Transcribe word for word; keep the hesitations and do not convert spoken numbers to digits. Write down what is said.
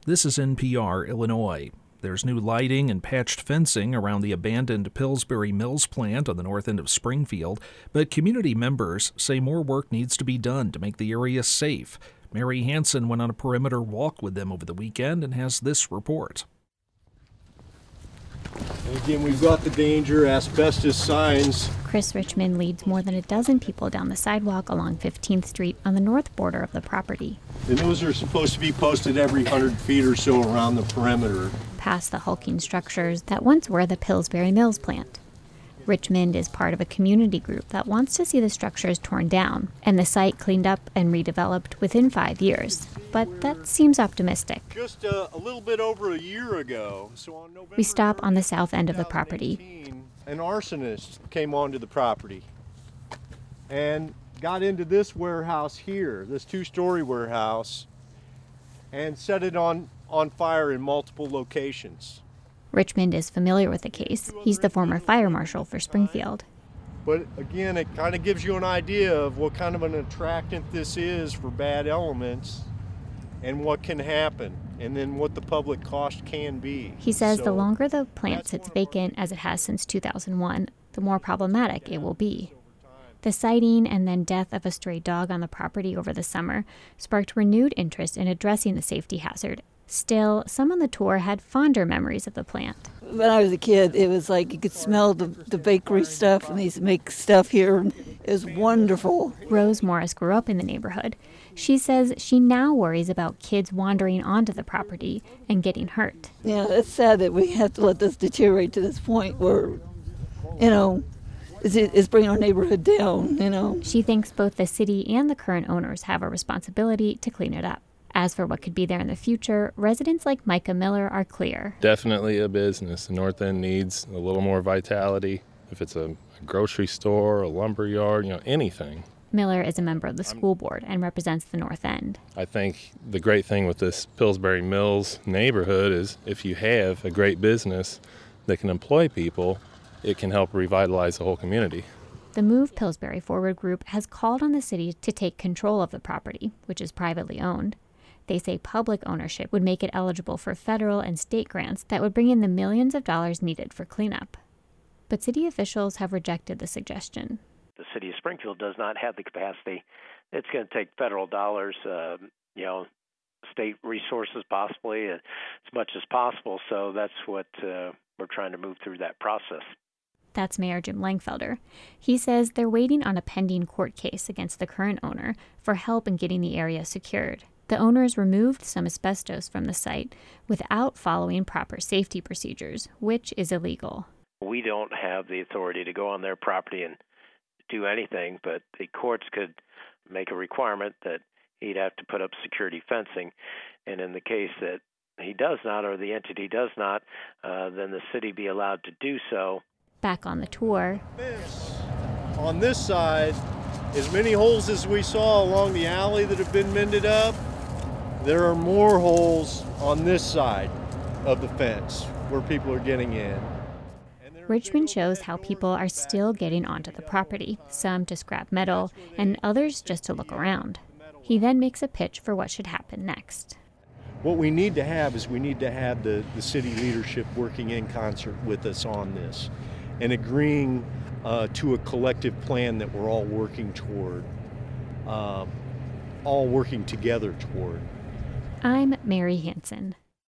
This is N P R, Illinois. There's new lighting and patched fencing around the abandoned Pillsbury Mills plant on the north end of Springfield, but community members say more work needs to be done to make the area safe. Mary Hansen went on a perimeter walk with them over the weekend and has this report. And again, we've got the danger, asbestos signs. Chris Richmond leads more than a dozen people down the sidewalk along fifteenth Street on the north border of the property. And those are supposed to be posted every hundred feet or so around the perimeter. Past the hulking structures that once were the Pillsbury Mills plant. Richmond is part of a community group that wants to see the structures torn down and the site cleaned up and redeveloped within five years. But that seems optimistic. Just a, a little bit over a year ago, so on November we stop on the south end of the property. An arsonist came onto the property and got into this warehouse here, this two-story warehouse, and set it on, on fire in multiple locations. Richmond is familiar with the case. He's the former fire marshal for Springfield. But again, it kind of gives you an idea of what kind of an attractant this is for bad elements and what can happen, and then what the public cost can be. He says so the longer the plant sits vacant, as it has since two thousand one, the more problematic it will be. The sighting and then death of a stray dog on the property over the summer sparked renewed interest in addressing the safety hazard. Still, some on the tour had fonder memories of the plant. When I was a kid, it was like you could smell the, the bakery stuff, and they used to make stuff here. It was wonderful. Rose Morris grew up in the neighborhood. She says she now worries about kids wandering onto the property and getting hurt. Yeah, it's sad that we have to let this deteriorate to this point where, you know, it's, it's bringing our neighborhood down, you know. She thinks both the city and the current owners have a responsibility to clean it up. As for what could be there in the future, residents like Micah Miller are clear. Definitely a business. The North End needs a little more vitality. If it's a, a grocery store, a lumber yard, you know, anything. Miller is a member of the school board and represents the North End. I think the great thing with this Pillsbury Mills neighborhood is if you have a great business that can employ people, it can help revitalize the whole community. The Move Pillsbury Forward group has called on the city to take control of the property, which is privately owned. They say public ownership would make it eligible for federal and state grants that would bring in the millions of dollars needed for cleanup. But city officials have rejected the suggestion. The city of Springfield does not have the capacity. It's going to take federal dollars, uh, you know, state resources possibly, uh, as much as possible. So that's what uh, we're trying to move through that process. That's Mayor Jim Langfelder. He says they're waiting on a pending court case against the current owner for help in getting the area secured. The owners removed some asbestos from the site without following proper safety procedures, which is illegal. We don't have the authority to go on their property and do anything, but the courts could make a requirement that he'd have to put up security fencing. And in the case that he does not, or the entity does not, uh, then the city be allowed to do so. Back on the tour, on this side, as many holes as we saw along the alley that have been mended up, there are more holes on this side of the fence where people are getting in. Richmond shows how people are still getting onto the property, some to scrap metal and others just to look around. He then makes a pitch for what should happen next. What we need to have is we need to have the, the city leadership working in concert with us on this and agreeing uh, to a collective plan that we're all working toward, uh, all working together toward. I'm Mary Hansen.